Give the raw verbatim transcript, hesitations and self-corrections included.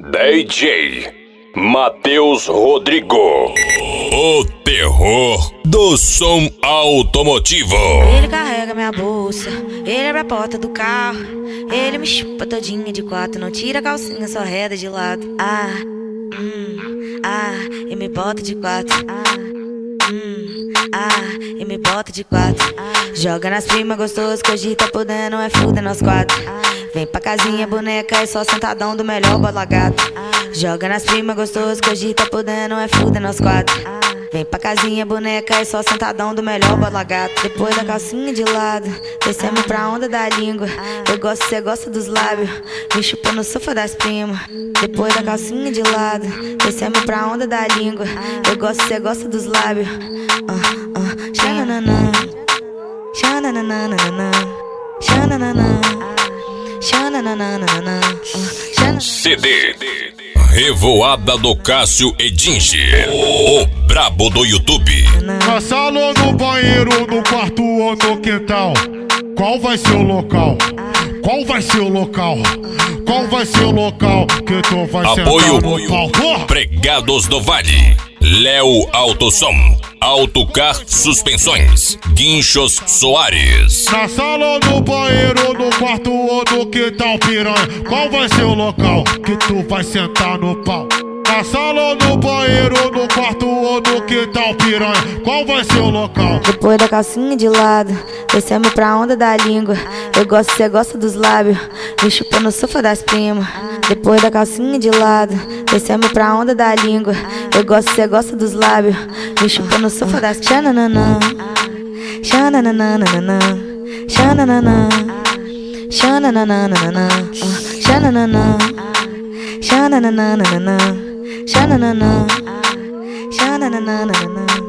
D J Matheus Rodrigo, o terror do som automotivo. Ele carrega minha bolsa, ele abre a porta do carro, ele me chupa todinha de quatro, não tira a calcinha, só reda de lado. Ah, hum, ah, e me bota de quatro. Ah, hum, ah, e me bota de quatro. Joga nas primas gostoso que hoje tá podendo, é fuder nós quatro. Vem pra casinha, boneca, é só sentadão do melhor bola gato. Joga nas primas gostoso que hoje tá podendo, é fuder nós quatro. Vem pra casinha, boneca, é só sentadão do melhor bola gato. Depois da calcinha de lado, descemos pra onda da língua. Eu gosto, cê gosta dos lábios, me chupa no sofá das primas. Depois da calcinha de lado, descemos pra onda da língua. Eu gosto, cê gosta dos lábios. Uh, uh, xananana, xananana, xananana, xananana, xananana. C D Revoada do Cássio Edinge, o brabo do YouTube. Na sala ou no banheiro, no quarto ou no quintal? Qual vai ser o local? Qual vai ser o local? Qual vai ser o local que tu vai Apoio sentar no pau? Pregados do Vale, Léo Autosom, Autocar Suspensões, Guinchos Soares. Na sala ou no banheiro, no quarto ou no quintal, piranha? Qual vai ser o local que tu vai sentar no pau? Na sala ou no banheiro, no quarto ou no quintal, piranha? Qual vai ser o local? Depois da calcinha de lado, descemos pra onda da língua. Eu gosto, cê gosta dos lábios, me chupa no sofá das primas. Depois da calcinha de lado, descemos pra onda da língua. Eu gosto, cê gosta dos lábios, me chupa no sofá das primas. Xananana, xananana, xananana, xananana, xananana, xananana, xananana, xananana.